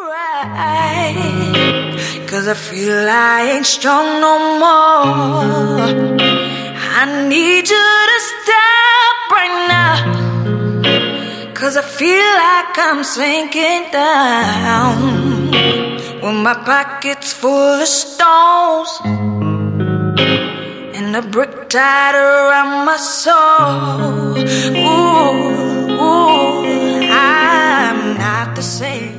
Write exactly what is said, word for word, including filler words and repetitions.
right, 'cause I feel I ain't strong no more. I need you to stop right now, 'cause I feel like I'm sinking down, with my pockets full of stones and a brick tied around my soul. Ooh, ooh, I'm not the same.